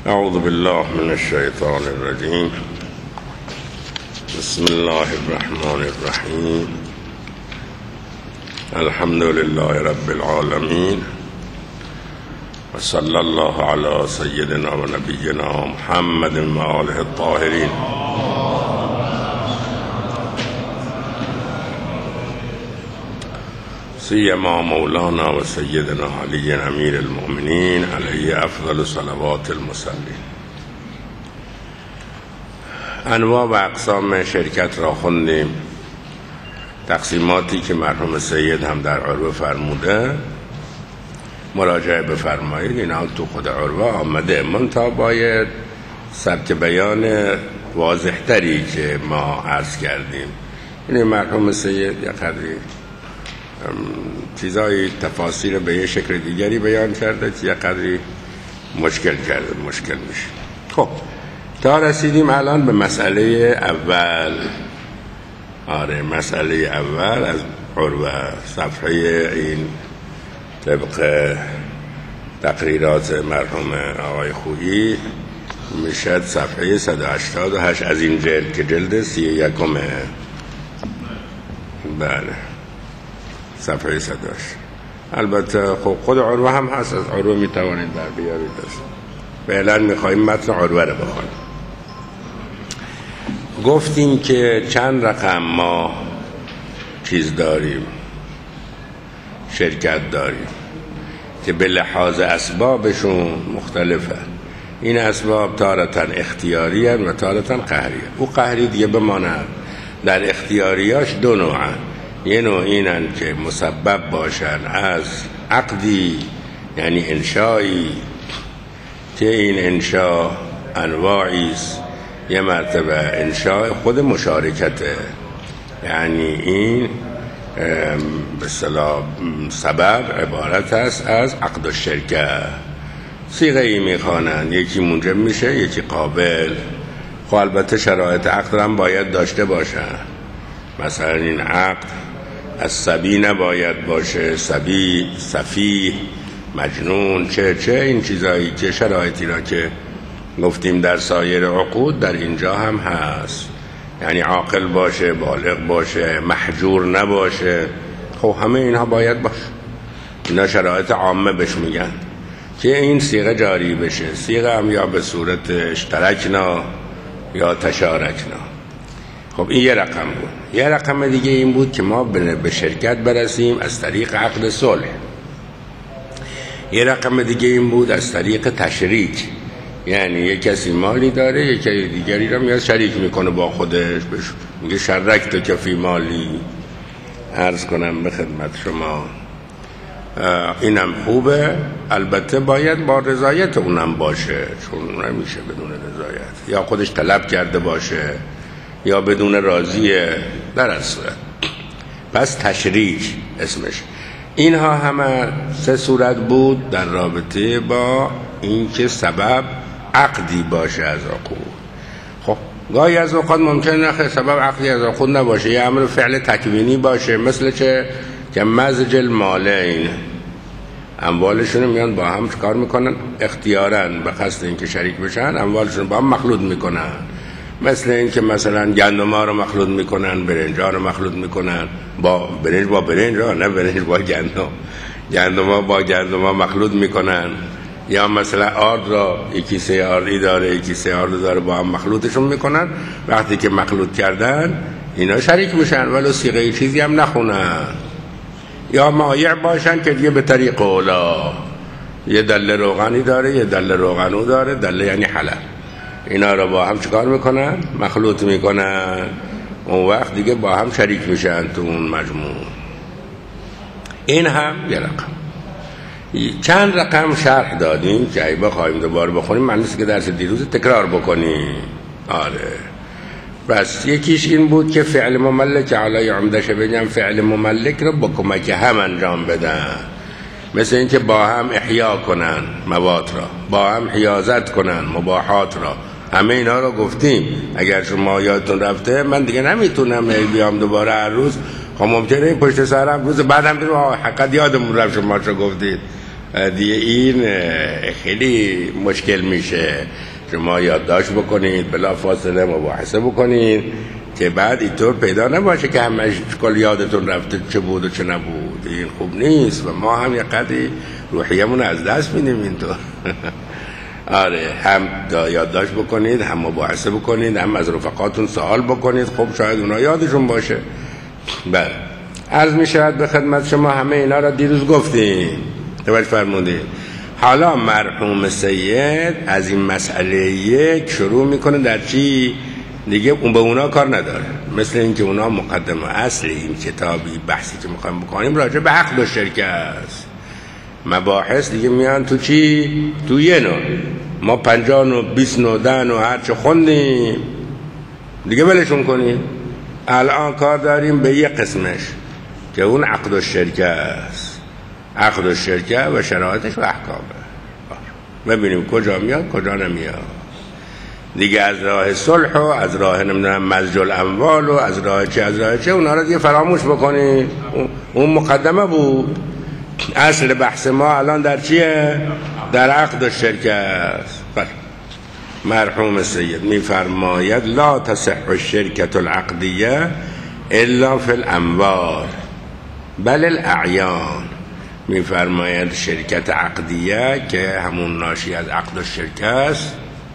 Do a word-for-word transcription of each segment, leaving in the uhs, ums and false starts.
اعوذ بالله من الشیطان الرجیم. بسم الله الرحمن الرحیم. الحمد لله رب العالمین و صلی الله علی سیدنا و نبینا محمد و آله الطاهرین. سیما مولانا و سیدنا علی امیر المؤمنین علیه افضل صلوات المصلین. انواع و اقسام شرکت را خوندیم. تقسیماتی که مرحوم سید هم در عروه فرموده مراجعه بفرمایید. اینا تو خود عروه آمده، منتها باید سبک بیان واضح تری که ما عرض کردیم. این مرحوم سید یک قدری چیزای تفاسیر به یه شکل دیگری بیان کرده که یه قدری مشکل کرده مشکل میشه. خب تا رسیدیم الان به مسئله اول. آره مسئله اول از عروه، صفحه این طبق تقریرات مرحوم آقای خویی میشد صفحه صد و هشتاد و هشت از این جلد که جلد سی یکمه. بله صفحه صد و هشت. البته خب خود عروه هم هست، از عروه میتوانید در بیارید. است فعلا میخواییم متن عروه رو بخونیم. گفتیم که چند رقم ما چیز داریم، شرکت داریم که به لحاظ اسبابشون مختلفه. این اسباب تارتاً اختیاری هست و تارتاً قهری هست. او قهری دیگه بماند. در اختیاریاش دو نوعن. یه نوع اینن که مسبب باشن از عقدی، یعنی انشایی که این انشا انواعیست. یه مرتبه انشاء خود مشارکته، یعنی این به اصطلاح سبب عبارت است از عقد الشرکه. صیغه ای میخوانند، یکی موجب میشه یکی قابل. خب البته شرایط عقد هم باید داشته باشن. مثلا این عقد از صبی نباید باشه، صبی، سفیه، مجنون، چه چه این چیزایی که شرایطی را که گفتیم در سایر عقود در اینجا هم هست. یعنی عاقل باشه، بالغ باشه، محجور نباشه. خب همه اینها باید باشه. اینا شرایط عامه بهش میگن که این صیغه جاری بشه. صیغه هم یا به صورت اشترکنا یا تشارکنا. خب این یه رقم بود. یه رقم دیگه این بود که ما به شرکت برسیم از طریق عقد صلح. یه رقم دیگه این بود از طریق تشریک، یعنی یک کسی مالی داره یکی دیگری رو میاد شریک میکنه با خودش، بهش میگه شرکت که فی مالی. عرض کنم به خدمت شما اینم خوبه، البته باید با رضایت اونم باشه، چون نمیشه بدون رضایت. یا خودش طلب کرده باشه یا بدون راضیه در اصل. پس تشریک اسمش. اینها همه سه صورت بود در رابطه با اینکه سبب عقدی باشه از عقود. خب گاهی از اوقات ممکنه نخیر سبب عقدی از عقود نباشه، یه امر فعل تکوینی باشه. مثل چه؟ که مزج المالین، اموالشون میان با هم کار میکنن اختیاراً به قصد اینکه شریک بشن، اموالشون با هم مخلوط میکنن. مثل این که مثلا گندما رو مخلوط میکنن، برنجا رو مخلوط میکنن با برنج با برنج، نه برنج با گندم، گندما با گندما مخلوط میکنن. یا مثلا آرد را یکی سه آردی داره یکی سه آرد داره با هم مخلوطشون میکنن. وقتی که مخلوط کردن اینا شریک میشن ولو صیغه چیزی هم نخونن. یا مایع باشن که دیگه به طریق اولا، یه دله روغنی داره یه دله روغنو داره، دله یعنی حلل. اینا رو با هم چیکار میکنن؟ مخلوط میکنن. اون وقت دیگه با هم شریک میشن تو اون مجموع. این هم یه رقم. چند رقم شرح دادیم که اگه بخوایم دوباره بخونیم من نیست که درس دیروز تکرار بکنیم. آره بس یکیش این بود که فعل مملک علی عمدش بگم فعل مملک رو با کمک هم انجام بدن. مثل اینکه با هم احیا کنن مواد را، با هم حیازت کنن مباحات را. همه اینا رو گفتیم. اگر شما یادتون رفته من دیگه نمیتونم بیام دوباره هر روز. خب ممکنه این پشت سرم روز بعدم بگم حقیقت یادمون رفت شما چه گفتید. دیگه این خیلی مشکل میشه. شما یادداشت بکنید، بلا فاصله مباحثه بکنید که بعد اینطور پیدا نباشه که همش کل یادتون رفته چه بود و چه نبود. این خوب نیست و ما هم یه قدری روحیمون از دست میدیم اینطور. آره، هم یادداشت بکنید، هم مباحثه بکنید، هم از رفقاتون سوال بکنید، خب شاید اونا یادشون باشه. بله، عرض می شود به خدمت شما همه اینا را دیروز گفتیم، توجه فرمودید. حالا مرحوم سید از این مسئله یک شروع میکنه در چی دیگه اون به اونا کار نداره، مثل اینکه اونا مقدمه اصل این کتابی بحثی که میخوایم بکنیم راجع به عقد و شرکت است. مباحث دیگه میان تو چی؟ تو یه نوع. ما پنجاه و بیست و ده و هرچه خوندیم دیگه بلشون کنیم. الان کار داریم به یه قسمش که اون عقد و شرکت است. عقد و شرکت و شرایطش و احکامه. ببینیم کجا میاد کجا نمیاد دیگه. از راه صلح و از راه نمیدونم مزج الاموال و از راه چه از راه چه اونا رو دیگه فراموش بکنید. اون مقدمه بود. اصل بحث ما الان در چیه؟ در عقد و شرکت است. مرحوم سید میفرماید لا تصح الشرکة العقدیه الا فی الاموال بل الاعیان. میفرماید شرکت عقدیه که همون ناشی از عقد و شرکت است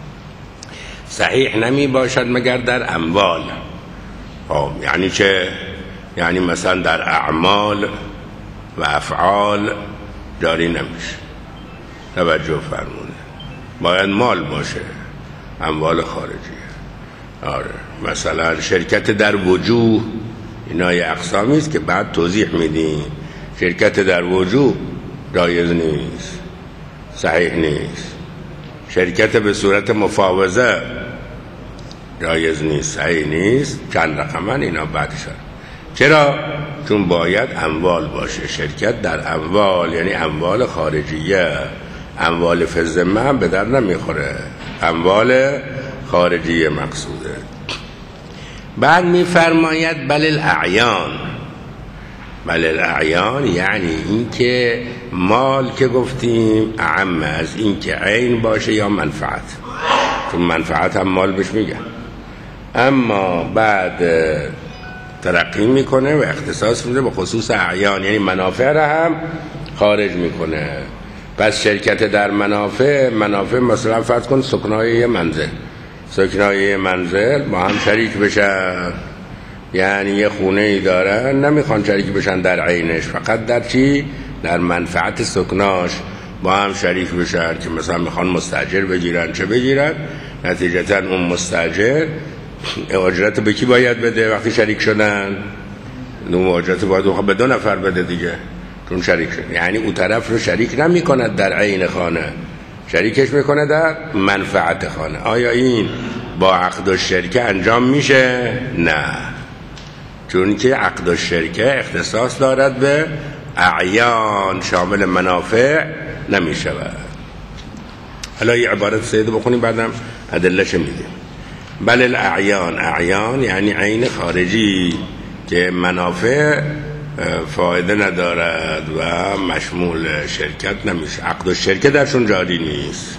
صحیح نمی باشد مگر در اموال. خب یعنی چه؟ یعنی مثلا در اعمال و افعال جاری نمیشه. توجه فرمونه، باید مال باشه، اموال خارجی. آره، مثلا شرکت در وجوه، اینا یه اقسامی است که بعد توضیح میدیم. شرکت در وجوه جایز نیست، صحیح نیست. شرکت به صورت مفاوضه جایز نیست، صحیح نیست. چند رقما اینا بعدشن. چرا؟ چون باید اموال باشه. شرکت در اموال یعنی اموال خارجیه. اموال فی الذمه هم به در نمیخوره، اموال خارجیه مقصوده. بعد میفرماید بل الاعیان. بل الاعیان یعنی این که مال که گفتیم اعم از این که عین باشه یا منفعت، چون منفعت هم مال بهش میگن. اما بعد ترقی میکنه و اختصاص میده به خصوص اعیان، یعنی منافع را هم خارج میکنه. پس شرکت در منافع، منافع مثلا فرض کن سکنای منزل، سکنای منزل با هم شریک بشن، یعنی یه خونه ای دارن نمیخوان شریک بشن در عینش، فقط در چی؟ در منفعت سکناش با هم شریک بشن. که مثلا میخوان مستاجر بگیرن، چه بگیرن؟ نتیجتا اون مستاجر اجرت به کی باید بده وقتی شریک شدن؟ اون اجرت باید به دو نفر بده دیگه، چون شریک شد. یعنی اون طرف رو شریک نمی کند در عین خانه، شریکش میکنه در منفعت خانه. آیا این با عقد و شرکه انجام میشه؟ نه، چون که عقد و شرکه اختصاص دارد به اعیان، شامل منافع نمی شود. حالا یه عبارت سیده بخونیم بعدم ادلهش میدیم. بل الاعیان، اعیان یعنی عین خارجی که منافع فایده ندارد و مشمول شرکت نمیشه، عقد و شرکه درشون جاری نیست.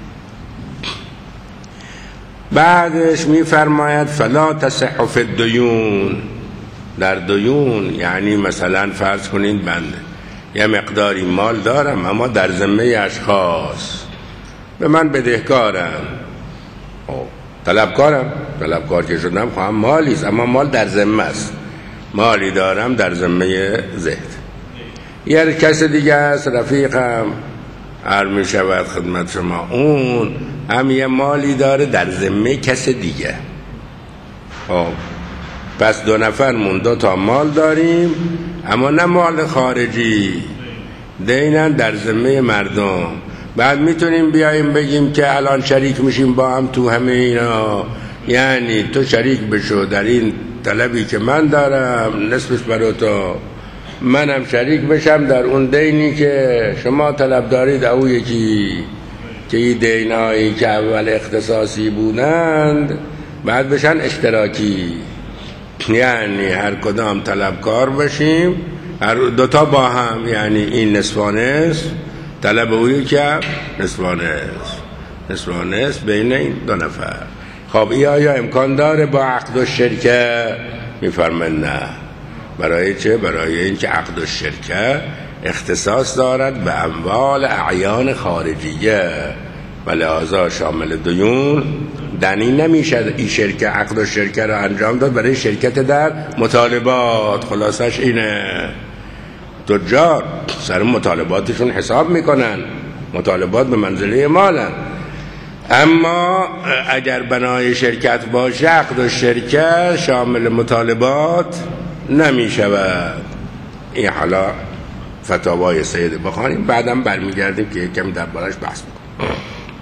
بعدش میفرماید فلا تصح فی الدیون. در دیون یعنی مثلا فرض کنید بنده یه مقداری مال دارم اما در ذمه اشخاص به من بدهکارم، طلبکارم، طلبکار که شدم خواهم مالیست، اما مال در ذمه است، مالی دارم در ذمه زهد. یه کس دیگه است رفیقم عرض می شود خدمت شما، اون هم یه مالی داره در ذمه کس دیگه. خب پس دو نفرمون دو تا مال داریم اما نه مال خارجی، دینن در ذمه مردم. بعد میتونیم بیاییم بگیم که الان شریک میشیم با هم تو همه اینا، یعنی تو شریک بشو در این طلبی که من دارم نصفش برای تو، منم شریک بشم در اون دینی که شما طلب دارید او یکی، که این دینایی که اول اختصاصی بودند بعد بشن اشتراکی، یعنی هر کدام طلبکار باشیم، هر دوتا با هم، یعنی این نصف و نصف طلب او یکم نصف و نصف، نصف و نصف بین این دو نفر. خب ای آیا امکان داره با عقد و شرکه؟ میفرمایند نه. برای چه؟ برای اینکه عقد و شرکه اختصاص دارد به اموال اعیان خارجیه و لحاظا شامل دیون دنی نمیشه این شرکه عقد و شرکه رو انجام داد برای شرکت در مطالبات. خلاصش اینه تجار سر مطالباتشون حساب میکنن، مطالبات به منزله مالن، اما اگر بنای شرکت باشه عقد و شرکه شامل مطالبات نمی شود. این حالا فتاوای سید بخوانیم بعدم برمیگردیم که کمی دربارش بحث بکنیم.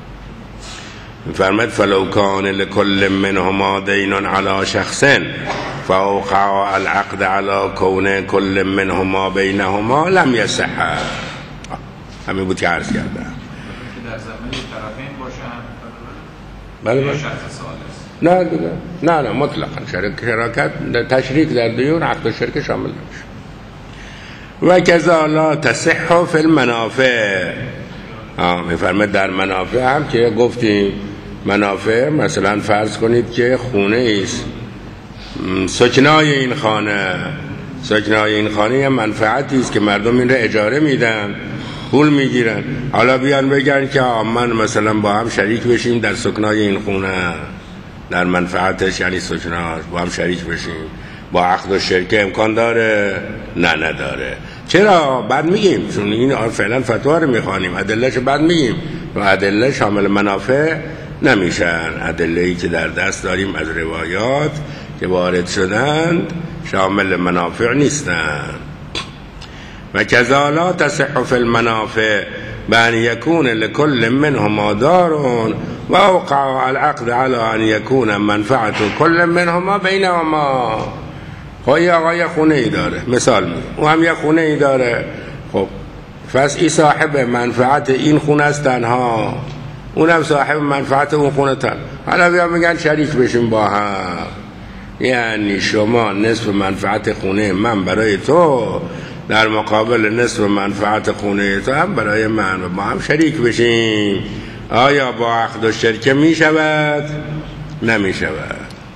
فرمد فلو کان لکل منهما دین علی شخص فوقع العقد علی کون کل منهما بینهما لم یصح. همین بود که عرض کردم. در زمین طرفین باشن بله بله نه دیگه نه نه مطلقا شراکت تشریک در دیون عقد و شرکه شامل نمیشه. و کذا لا تصح فی المنافع. میفرماید در منافع هم که گفتیم منافع مثلا فرض کنید که خونه است، سکنای این خانه سکنای این خانه یه منفعتی است که مردم این رو اجاره میدن پول میگیرن، حالا بیان بگن که من مثلا با هم شریک بشیم در سکنای این خونه، در منفعتش یعنی سکناش با هم شریک بشیم، با عقد و شرکه امکان داره؟ نه نداره. چرا؟ بعد میگیم چون این فعلا فتوا رو میخوانیم ادلهش بعد میگیم و ادله شامل منافع نمیشن. ادله‌ای که در دست داریم از روایات که وارد شدند شامل منافع نیستند. و کذا لا تصح فی المنافع بان یکون لکل منهما دار و اوقع العقد على ان یکون منفعت کل منهما بینهما. خب یه آقای خونه ای داره مثال میگم، او هم یه خونه ای داره، خب پس این صاحب منفعت این خونه است تنها، اونم صاحب منفعت اون خونه تن، حالا بیا میگن شریک بشیم با هم، یعنی شما نصف منفعت خونه من برای تو در مقابل نصف منفعت خونه تو هم برای من و با هم شریک بشیم. آیا با عقد و شرکه می شود؟ نمی شود.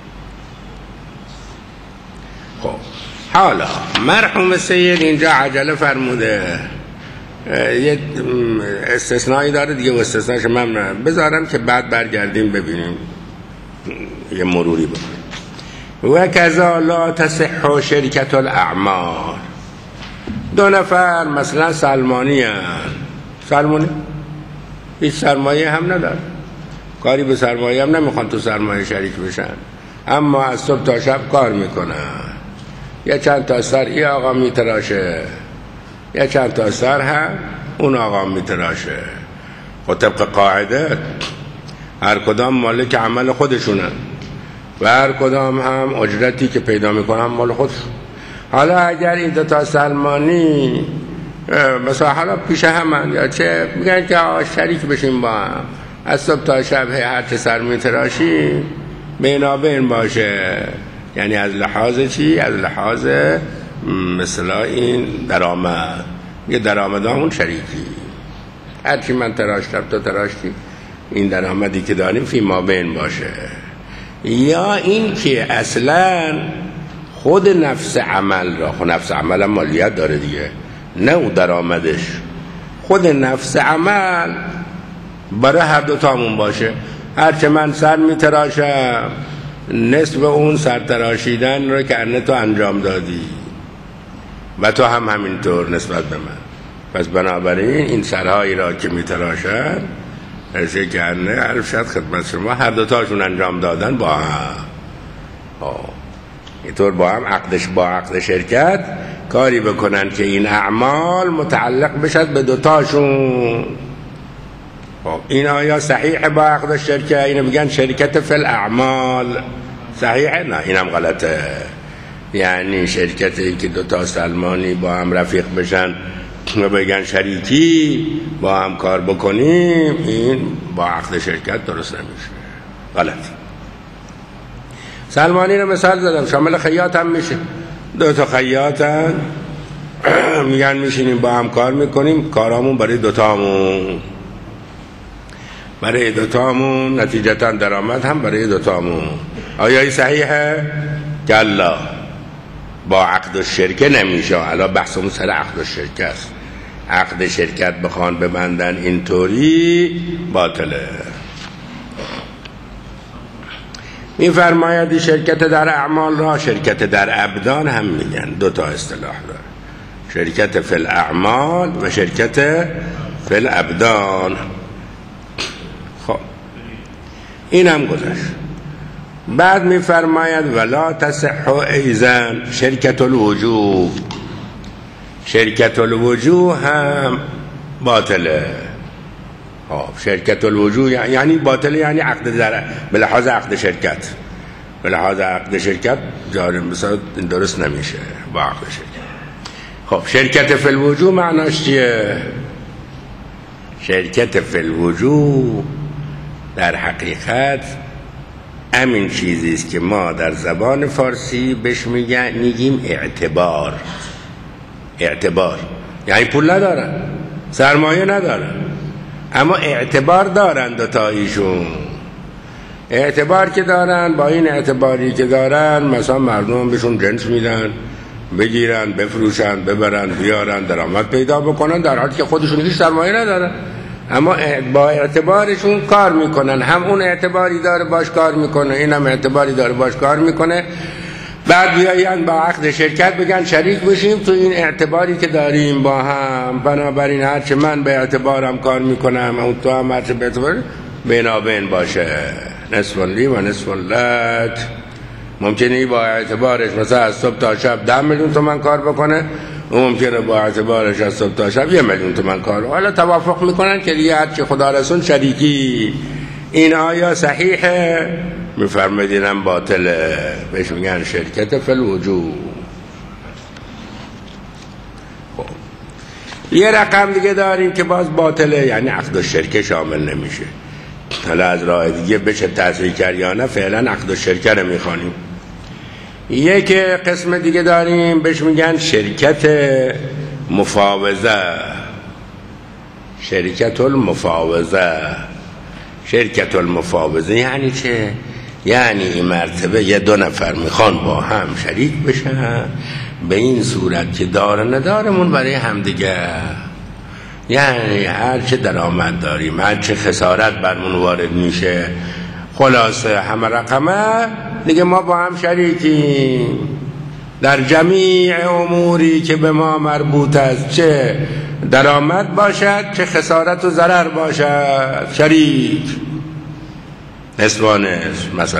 خب حالا مرحوم سید اینجا عجله فرموده، یه استثنایی داره دیگه و استثناش من بذارم که بعد برگردیم ببینیم یه مروری بکنیم. و کذا لا تصح شرکت الاعمال. دو نفر مثلا سلمانی هن. سلمانی هیچ سرمایه هم نداره، کاری به سرمایه هم نمیخوان تو سرمایه شریک بشن، اما از صبح تا شب کار میکنن، یه چند تا سر ای آقا میتراشه، یه چند تا سر هم اون آقا میتراشه. و طبق قاعده هر کدام مالک عمل خودشونن و هر کدام هم اجرتی که پیدا میکنن مال خودشون. حالا اگر این دو تا سلمانی مثلا حالا پیش همن یا چه میگن که شریک بشیم با هم، از صبح تا شب هر چه سر میتراشیم بینابین باشه، یعنی از لحاظ چی؟ از لحاظ مثلا این درآمد، یه درآمد همون شریکی، هرچی من تراشتم تو تراشتی، این درآمدی که داریم فی ما بین باشه. یا این که اصلا خود نفس عمل را، خود نفس عمل هم مالیت داره دیگه، نه او درآمدش، خود نفس عمل برای هر دو تامون باشه، هرچه من سر میتراشم نصف اون سر تراشیدن رو که تو انجام دادی و تو هم همینطور نسبت به من. پس بنابراین این سرهایی را که میتراشن ارزه که انه عرف شد خدمت شما هر دو تاشون انجام دادن با هم، اینطور با هم عقدش با عقد شرکت کاری بکنن که این اعمال متعلق بشد به دوتاشون. خب این آیا صحیح با عقد شرکت؟ اینو میگن شرکت فی الاعمال. صحیحه؟ نه اینم غلطه. یعنی شرکتی که دوتا سلمانی با هم رفیق بشن و بگن شریکی با هم کار بکنیم، این با عقد شرکت درست نمیشه، غلطی. سلمانی رو مثال زدم، شامل خیاط هم میشه. دو تا خیاطن میگن میشینیم با هم کار میکنیم، کارامون برای دوتامون برای دوتامون نتیجتا درآمد هم برای دوتامون. آیا این صحیحه؟ کلا، با عقد الشرکه نمیشه. الان بحثمون سر عقد الشرکه است. عقد شرکت بخوان ببندن اینطوری باطله. میفرماید شرکت در اعمال را شرکت در ابدان هم میگن، دو تا اصطلاح داره، شرکت فی الاعمال و شرکت فی الابدان. خب این هم گذشت. بعد میفرماید ولا تصح ایزن شرکت الوجوه، شرکت الوجوه هم باطله. خب شرکت الوجوه یعنی باطله، یعنی عقد در به لحاظ عقد شرکت، به لحاظ عقد شرکت جاری مثلا درست نمیشه با عقد شرکت. خب شرکت فی الوجوه معناش چیه؟ شرکت فی الوجوه در حقیقت همین چیزی است که ما در زبان فارسی بهش میگیم اعتبار. اعتبار یعنی پول ندارن، سرمایه ندارن، اما اعتبار دارن دوتاییشون. اعتبار که دارن، با این اعتباری که دارن مثلا مردم بهشون جنس میدن، بگیرن، بفروشن، ببرن، بیارن، درآمد پیدا بکنن، در حالی که خودشون هیچ سرمایه ندارن، اما با اعتبارشون کار میکنن. هم اون اعتباری داره باش کار میکنه، این هم اعتباری داره باش کار میکنه. بعد بیاین با عقد شرکت بگن شریک بشیم تو این اعتباری که داریم با هم. بنابراین هرچه من به اعتبارم کار میکنم اون تو هم هرچه به اعتبار بینابین باشه، نصف لی و نصف لک. ممکنه با اعتبارش مثلا از صبح تا شب ده میلیون تومان کار بکنه، اون ممکنه با اعتبارش از صبح تا شب یه میلیون تومان کار. حالا توافق میکنن که دیگه هرچی خدا رسول شریکی. این آیا صحیحه؟ میفرمایدینم باطله، بهش میگن شرکت فی الوجوه. خب یه رقم دیگه داریم که باز باطله، یعنی عقد الشرکه شامل نمیشه. حالا از راه دیگه بشه تصریح کرد یا نه، فعلا عقد الشرکه رو میخوانیم. یک قسم دیگه داریم بهش میگن شرکت مفاوضه. شرکت المفاوضه. شرکت المفاوضه یعنی چه؟ یعنی این مرتبه یه دو نفر میخوان با هم شریک بشن به این صورت که دار ندارمون برای همدیگه، یعنی هر چه درآمد داریم، هر چه خسارت برمون وارد میشه، خلاصه همه رقمه دیگه ما با هم شریکیم در جمیع اموری که به ما مربوط است، چه درآمد باشد چه خسارت و ضرر باشد، شریک نسبانش مثلا.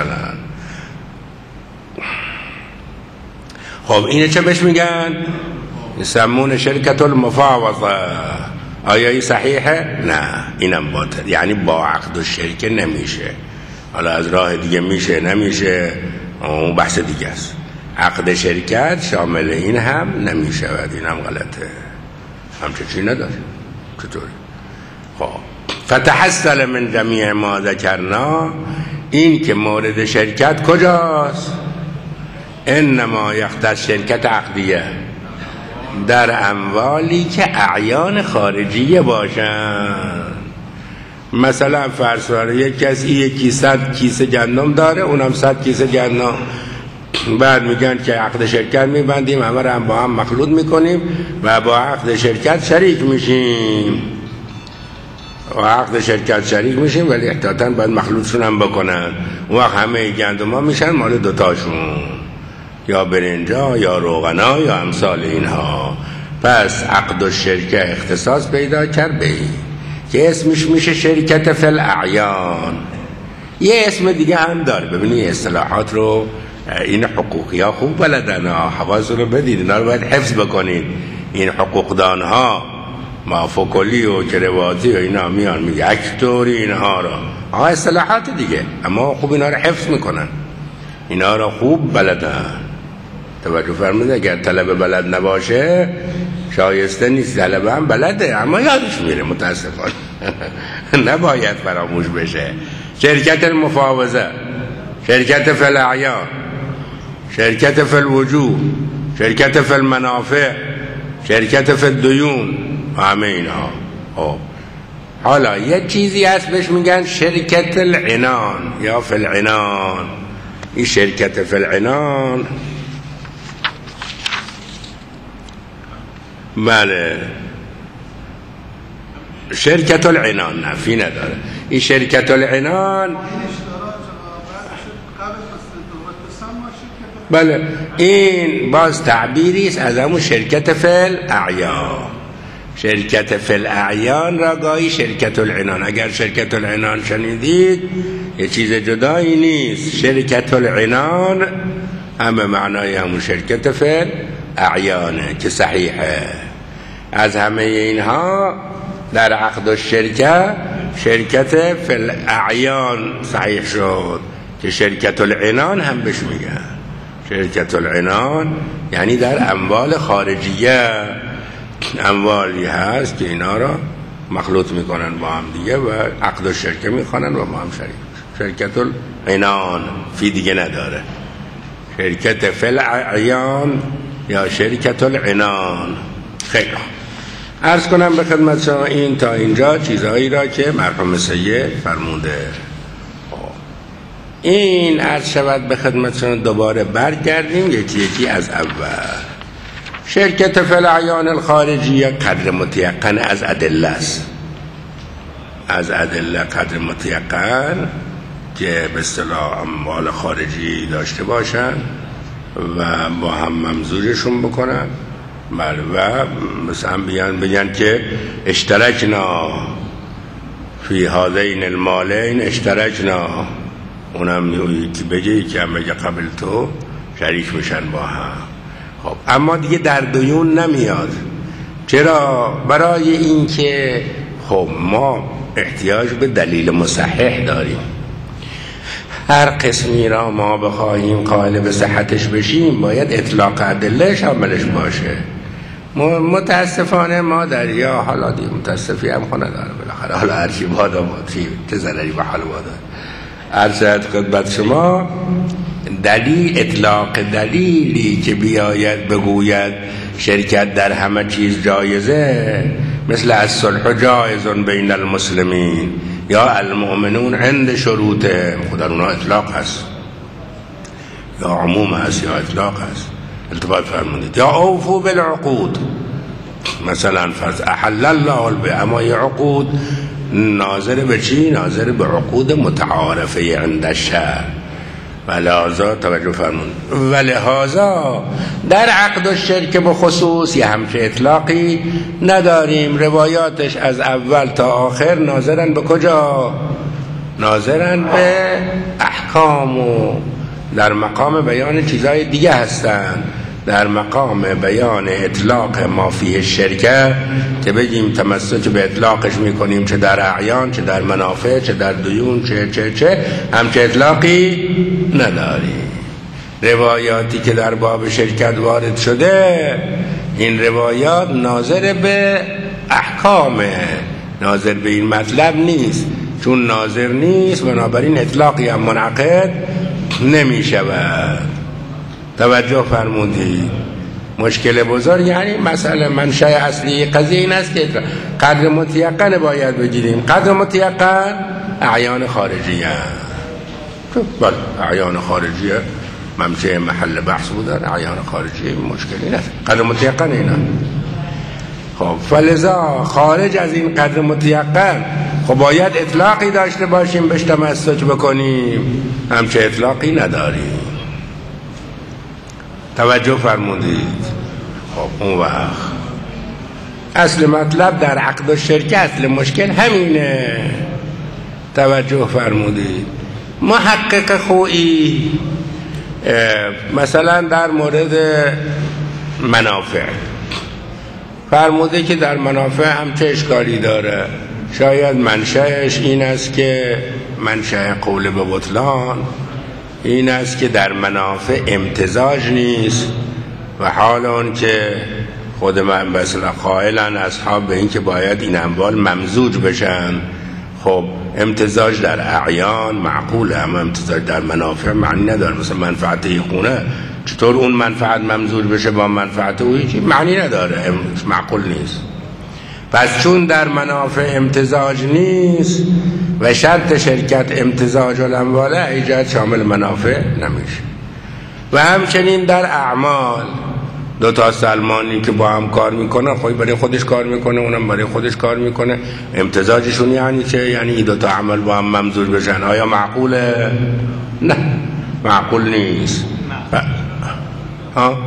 خب اینه چه بهش میگن؟ یسمون شرکت المفاوضه. آیا این صحیحه؟ نه، اینم باطل، یعنی با عقد و شرکه نمیشه. حالا از راه دیگه میشه نمیشه اون بحث دیگه است. عقد شرکت شامل این هم نمیشود، این هم غلطه، همچه چی نداره. چطوری؟ خب فتحصل من جمیع ما ذکرنا، این که مورد شرکت کجاست؟ انما یختص شرکت عقدیه، در اموالی که اعیان خارجیه باشن. مثلا فرض کنید یک کسی یکی صد کیسه گندم داره، اونم صد کیسه گندم، بعد میگن که عقد شرکت میبندیم، همه رو هم با هم مخلوط میکنیم و با عقد شرکت شریک میشیم. و عقد شرکت شریک میشیم ولی احتیاطاً باید مخلوطشون هم بکنن. اون وقت همه گندم ها میشن مال دوتاشون، یا برنجا یا روغنا یا امثال اینها. پس عقد و شرکت اختصاص پیدا کرد به این که اسمش میشه شرکت فی الاعیان. یه اسم دیگه هم داره. ببینید اصطلاحات رو این حقوقی ها خوب بلدن، حواظ رو بدید، اینا رو باید حفظ بکنید. این حقوقدان ها مافوکلی و کرواتی و اینا میان میگه اکتوری اینها رو، آها اصطلاحات دیگه، اما خوب اینا رو حفظ میکنن، اینا رو خوب بلدن. توجه فرمودید. اگر طلبه بلد نباشه شایسته نیست. طلبه هم بلده اما یادش میره متاسفانه. نباید فراموش بشه. شرکت المفاوضه، شرکت فی الاعیان، شرکت فی الوجوه، شرکت فی المنافع، شرکت فی الدیون و همه اینها. خب حالا یه چیزی هست بهش میگن شرکت العنان یا فی العنان. این شرکت فی العنان بله شرکت العنان نفی نداره. این شرکت العنان بله این باز تعبیری است از همون شرکت فی الاعیان. شرکت فی الاعیان را گاهی شرکت العنان، اگر شرکت العنان شنیدید یه چیز جدایی نیست. شرکت العنان همه معنای همون شرکت فی الاعیانه که صحیحه. از همه اینها در عقد الشرکه شرکت فی الاعیان صحیح شد که شرکت العنان هم بهش میگن. شرکت العنان یعنی در اموال خارجیه، اموالی هست که اینا را مخلوط میکنن با هم دیگه و عقد الشرکه میخوانن و با هم شریک. شرکت العنان فی دیگه نداره. شرکت فی الاعیان یا شرکت العنان. خیلی عرض کنم به خدمت شما این تا اینجا چیزهایی را که مرحوم سید فرموده. این عرض شود به خدمت شما دوباره برگردیم یکی یکی از اول. شرکت فی الاعیان الخارجیه قدر متیقن از ادله است. از ادله قدر متیقن که به اصطلاح اموال خارجی داشته باشن و با هم ممزوجشون بکنن بله و مثلا بیان بگن که اشترکنا فی هذین المالین اشترکنا، اونم یکی بگه یکی هم بگه قبل تو شریک میشن با هم. خب اما دیگه در دیون نمیاد. چرا؟ برای اینکه خب ما احتیاج به دلیل مصحح داریم. هر قسمی را ما بخواهیم قائل به صحتش بشیم باید اطلاق ادله شاملش باشه. متاسفانه ما در یا حالا دیگه متاسفی هم خونه داره بالاخره، حالا هرچی بادا بادی چه ضرری به حال بادا عرضت خدمت شما. دلیل اطلاق دلیلی که بیاید بگوید شرکت در همه چیز جایزه، مثل الصلح جایز بین المسلمین یا المؤمنون عند شروطه، خود در اونا اطلاق هست یا عموم هست یا اطلاق هست. التباط فرمودید یا اوفو بالعقود مثلا فرض احل الله البیع، اما یه عقود ناظر به چی؟ ناظر به عقود متعارفه عند الشرع. ولهذا توجه فرمون ولهذا در عقد الشرک به خصوص یه همچه اطلاقی نداریم. روایاتش از اول تا آخر ناظرن به کجا؟ ناظرن به احکام و در مقام بیان چیزای دیگه هستن. در مقام بیان اطلاق ما فیه شرکه که بگیم تمسک به اطلاقش میکنیم، چه در اعیان چه در منافع چه در دیون چه چه چه همچه اطلاقی نداریم. روایاتی که در باب شرکت وارد شده این روایات ناظر به احکامه، ناظر به این مطلب نیست. چون ناظر نیست بنابراین اطلاقی هم منعقد نمی شود. توجه فرمودید. مشکل بزرگ یعنی مسئله منشأ اصلی قضیه این است که قدر متیقن باید بگیریم. قدر متیقن اعیان خارجیه. بله اعیان خارجیه ممچه محل بحث بودن، اعیان خارجیه مشکلی نیست. قدر متیقن اینا. خب فلذا خارج از این قدر متیقن خب باید اطلاقی داشته باشیم بهش تمسک بکنیم، همچه اطلاقی نداریم. توجه فرمودید. خب اون وقت اصل مطلب در عقد الشرکه اصل مشکل همینه. توجه فرمودید. محقق خویی مثلا در مورد منافع فرموده که در منافع هم چه اشکالی داره. شاید منشأش این است که منشأ قول به بطلان این است که در منافع امتزاج نیست و حال اون که خود من مثلا قائلن اصحاب به این که باید این اموال ممزوج بشن. خب امتزاج در اعیان معقوله، اما امتزاج در منافع معنی نداره. مثلا منفعت یه خونه چطور اون منفعت ممزوج بشه با منفعت او؟ هیچی معنی نداره، معقول نیست. پس چون در منافع امتزاج نیست و شرط شرکت امتزاج الامواله، ایجاد شامل منافع نمیشه. و همچنین در اعمال دو تا سلمانی که با هم کار میکنه، خودی برای خودش کار میکنه، اونم برای خودش کار میکنه، امتزاجشون یعنی چه؟ یعنی این دو تا عمل با هم ممزوج بشن. آیا معقوله؟ نه، معقول نیست. ها؟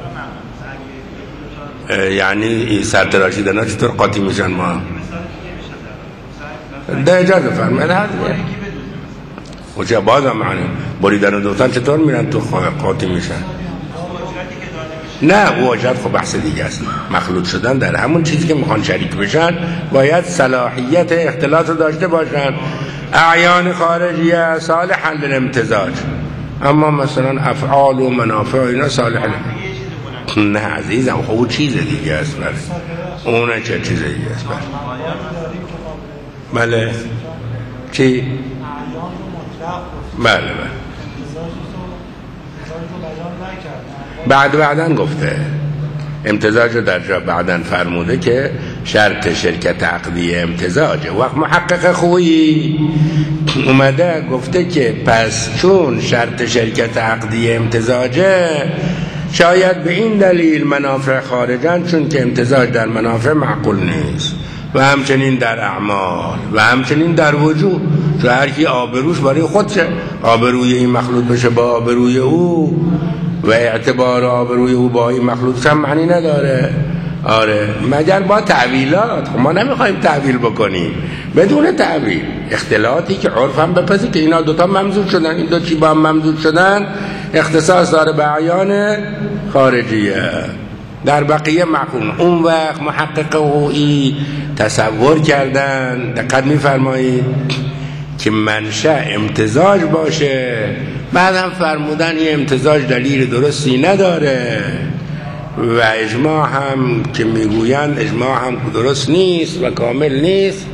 یعنی سرتراشیدن ها چطور قاطی میشن؟ ما ده اجازه فرمایید خوچه باز هم معنی بریدن و دوستان چطور میرن تو قاطی میشن؟ نه او اجازه خب بحث دیگه است. مخلوط شدن در همون چیزی که میخوان شریک بشن باید صلاحیت اختلاط رو داشته باشن. اعیان خارجیه صالحا للامتزاج، اما مثلا افعال و منافع اینا صالح نه عزیزم، خب او چیز دیگه است. بله اونه چه چیز دیگه است. بله بله چی؟ بله بله بعد بعدن گفته امتزاج رو در جا بعدن فرموده که شرط شرکت عقدی امتزاجه. وقت محقق خویی اومده گفته که پس چون شرط شرکت عقدی امتزاجه، شاید به این دلیل منافع خارجن، چون که امتزاج در منافع معقول نیست. و همچنین در اعمال و همچنین در وجود، چون هر کی آبروش برای خودشه، آبروی این مخلوط بشه با آبروی او و اعتبار آبروی او با این مخلوط هم معنی نداره. آره مگر با تعویلات. خب ما نمیخوایم تعویل بکنیم، بدون تعویل اختلاطی که عرف هم بپذیر که اینا دوتا ممزوج شدن، این دو چی با هم ممزوج شدن، اختصاص داره به اعیان خارجیه. در بقیه معقول. اون وقت محقق حقوقی تصور کردن، دقت میفرمایید، که منشأ امتزاج باشه، بعد هم فرمودن این امتزاج دلیل درستی نداره و اجماع هم که میگویند اجماع هم درست نیست و کامل نیست.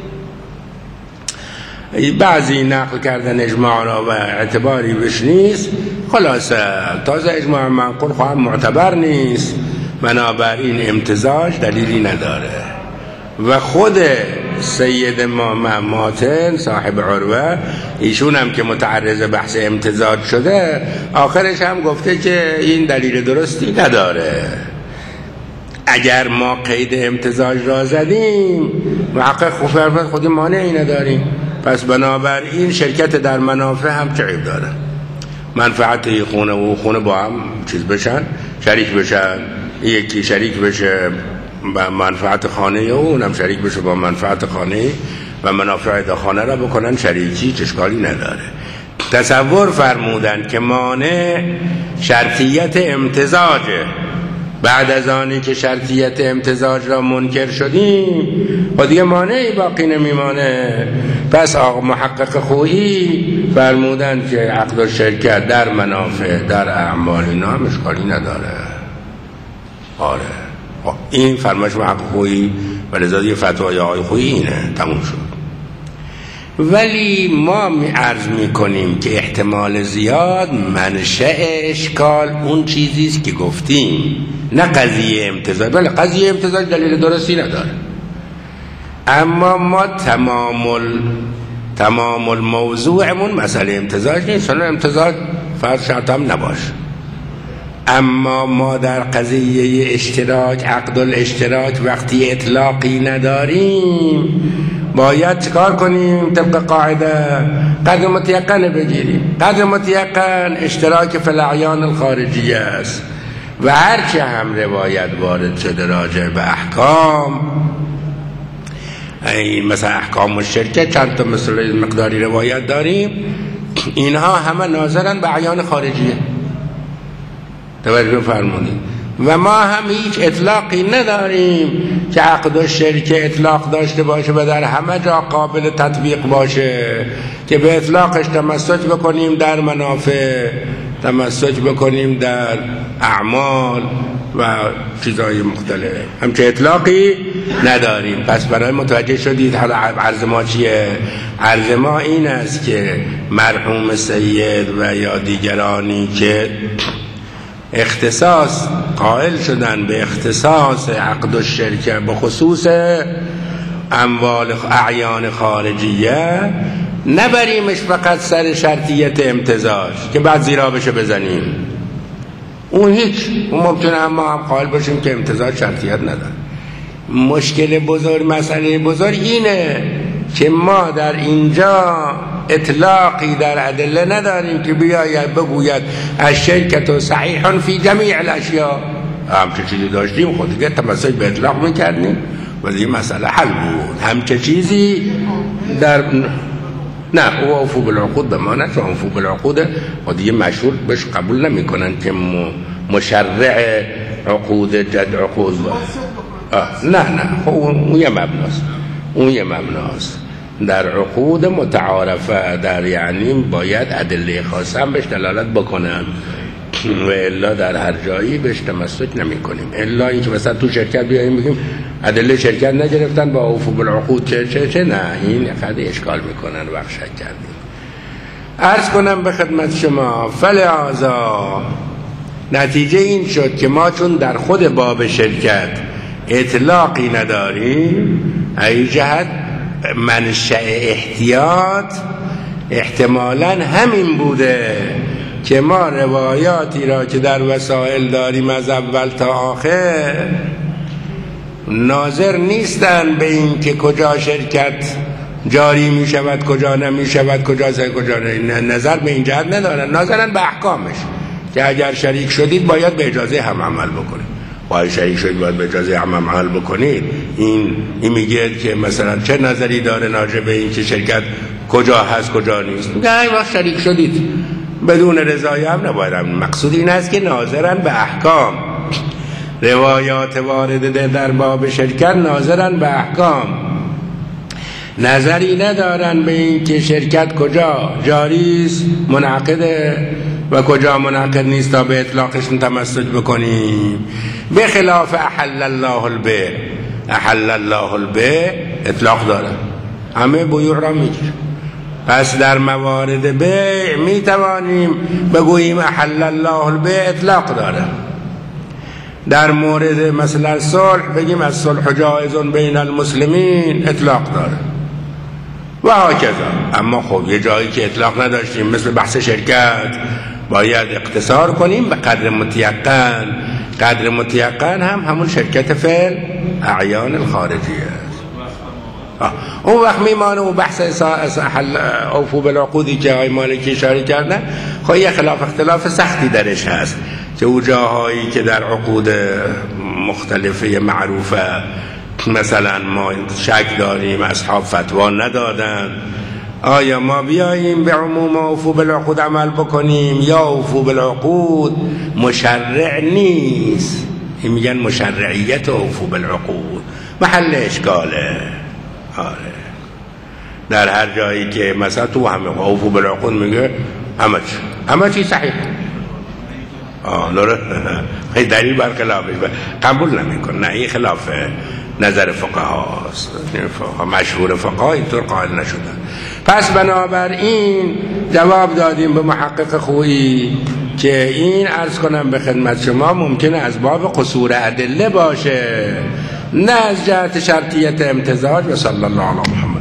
بعضی نقل کردن اجماع را و اعتباری بش نیست. خلاصه تازه اجماع منقول خواهم معتبر نیست، بنابراین امتزاج دلیلی نداره. و خود سید ما ماتن صاحب عروه، ایشون هم که متعرض بحث امتزاج شده، آخرش هم گفته که این دلیل درستی نداره. اگر ما قید امتزاج را زدیم محقق خوب خودی مانعی نداریم، پس بنابراین شرکت در منافع هم چه عیب داره؟ منفعت خونه و خونه با هم چیز بشن، شریک بشن، یکی شریک بشه با منفعت خانه و اونم شریک بشه با منفعت خانه و منافع در خانه را بکنن شریکی، چشکالی نداره. تصور فرمودن که مانع شرطیت امتزاجه. بعد از آنی که شرطیت امتزاج را منکر شدیم و دیگه مانعی باقی نمیمانه. پس آقا محقق خویی فرمودن که عقد و شرکت در منافع در اعمال اینا هم اشکالی نداره. آره این فرمایش محقق خویی و لذا دیگه فتوای آقای خویی اینه، تموم شد. ولی ما می عرض می کنیم که احتمال زیاد منشأ اشکال اون چیزیست که گفتیم، نه قضیه امتزاج. بله قضیه امتزاج دلیل درستی نداره، اما ما تمام ال... تمام الموضوعمون مسئله امتزاج نیست. چون امتزاج فرض شرط هم نباشه، اما ما در قضیه اشتراک، عقد الاشتراک، وقتی اطلاقی نداریم باید چکار کنیم؟ طبق قاعده قدر متیقن بگیریم. قدر متیقن اشتراک فی الاعیان الخارجیه است و هرچه هم روایت وارد شده راجع به احکام، این مثلا احکام الشرکه چند تا مثل مقداری روایت داریم، اینها همه ناظرن به اعیان خارجیه. توجه فرمودید. و ما هم هیچ اطلاقی نداریم که عقد و شرکه اطلاق داشته باشه و در همه جا قابل تطبیق باشه که به اطلاقش تمسک بکنیم در منافع، تمسک بکنیم در اعمال و چیزهای مختلف، همچه اطلاقی نداریم. پس برای متوجه شدید حالا عرض ما چیه؟ عرض ما این است که مرحوم سید و یا دیگرانی که اختصاص قائل شدن به اختصاص عقد الشرکه به خصوص اموال اعیان خارجیه، نبریمش فقط سر شرطیت امتزاج که بعد زیرا بشه بزنیم. اون هیچ، اون ممکنه اما هم قائل باشیم که امتزاج شرطیت نداره. مشکل بزرگ، مسئله بزرگ اینه که ما در اینجا اطلاقی در ادله نداریم که بیاید بگوید الشرکة صحیحا فی جمیع الاشیاء. همچه چیزی داشتیم خود دیگه تمسک به اطلاق میکردیم و دیگه مسئله حل بود. همچه چیزی در نه او اوفو بالعقود بمانه، چون اوفو بالعقود و دیگه مشهور بهش قبول نمی کنن که مشرع عقود جد عقود با. نه نه اون یه مبناست، اون یه مبناست در عقود متعارفه، در یعنی باید ادله خاصه هم بهش دلالت بکنن و الا در هر جایی بهش تمسک نمی کنیم. الا اینکه مثلا تو شرکت بیاییم بگیم ادله شرکت نگرفتن با اوفو بالعقود چه چه چه، نه این خیلی اشکال میکنن و شک کردیم. عرض کنم به خدمت شما فلعاذا نتیجه این شد که ما چون در خود باب شرکت اطلاقی نداریم، ای جهت منشأ احتیاط احتمالاً همین بوده که ما روایاتی را که در وسائل داریم از اول تا آخر ناظر نیستن به این که کجا شرکت جاری می شود کجا نمی شود کجا سر کجا نه، نظر به این جهت ندارن، ناظرن به احکامش که اگر شریک شدید باید به اجازه هم عمل بکنید. باید شریک شدید باید به اجازه هم عمل بکنید. این این میگه که مثلا چه نظری داره راجع به این که شرکت کجا هست کجا نیست؟ میگه این وقت شریک شدید بدون رضای هم نباید. مقصود این است که ناظرن به احکام. روایات وارده در باب شرکت ناظرن به احکام، نظری ندارن به این که شرکت کجا جاری است منعقده و کجا منعقد نیست تا به اطلاقش تمسک بکنیم. به خلاف احل الله البیع، احل الله البیع اطلاق داره، همه بیوع را میگیره. پس در موارد بیع می توانیم بگوییم احل الله البیع اطلاق داره. در مورد مثلا صلح بگیم از صلح جائز بین المسلمین اطلاق داره و هکذا. اما خب یه جایی که اطلاق نداشتیم مثل بحث شرکت باید اقتصار کنیم به قدر متیقن. قدر متیقن هم همون شرکت فعل اعیان الخارجی است. اون وقت میمانه و بحث اوفو بالعقودی که آقای مالکی اشاره کردن خب یه خلاف اختلاف سختی درش هست که او جاهایی که در عقود مختلفه معروفه مثلا ما شک داریم اصحاب فتوا ندادن، آیا ما بیاییم به عموم اوفو بالعقود عمل بکنیم یا اوفو بالعقود مشرع نیست؟ این میگن مشرعیت اوفو بالعقود محل اشکاله. آره در هر جایی که مثلا تو همه اوفو بالعقود میگه همه چی همه چی صحیح، آه نوره خیلی دلیل بر خلافش قبول نمیکن. نه این خلاف نظر فقها است، مشهور فقها اینطور قائل نشدن. پس بنابراین جواب دادیم به محقق خویی که این عرض کنم به خدمت شما ممکنه از باب قصور ادله باشه نه از جهت شرطیت امتزاج. و صلی الله علیه و